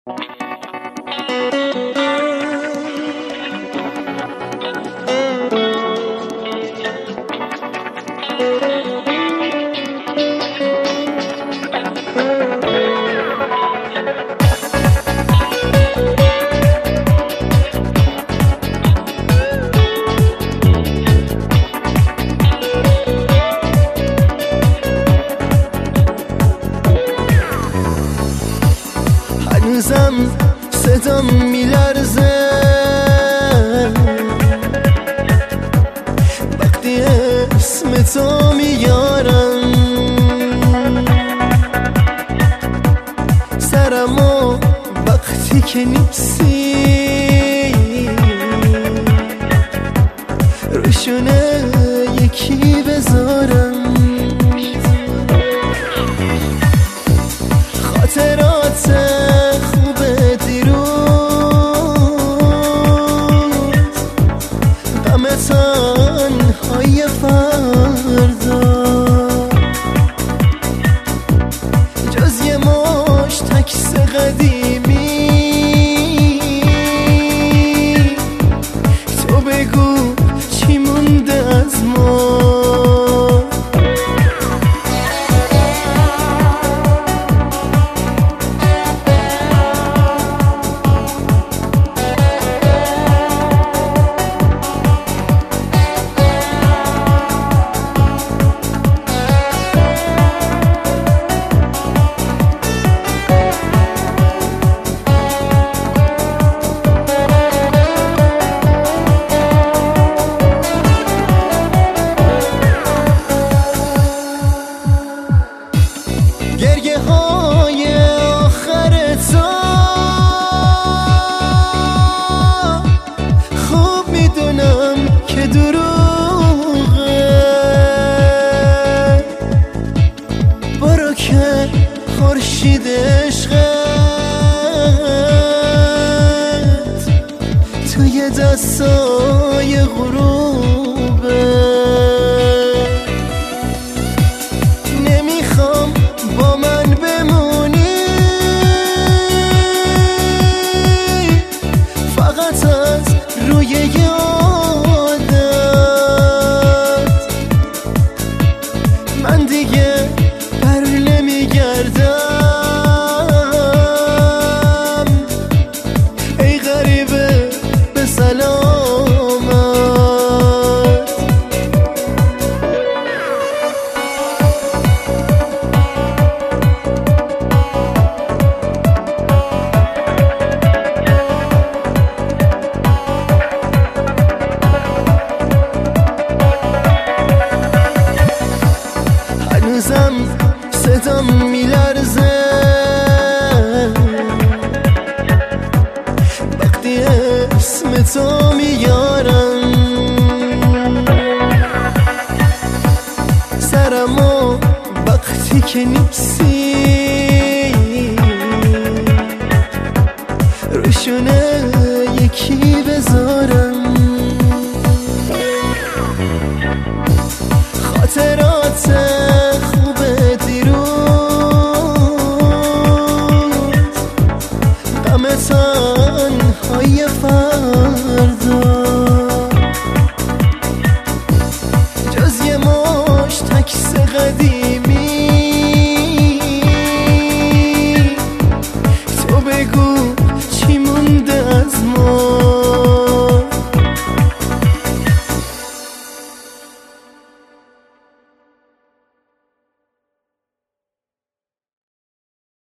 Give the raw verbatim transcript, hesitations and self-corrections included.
هنوزم صدام میلرزه وقتی اسم تو میارم، سرمو وقتی که نیستی روشونه یکی بذارم. خاطرات خوب دیروز، غم تنهای فردا، جز یه مشت عکس قدیمی. تو بگو چی مونده از ما؟ گریه های آخر تو خوب میدونم که دروغه، برو که خورشید عشقت توی دستای غروبه.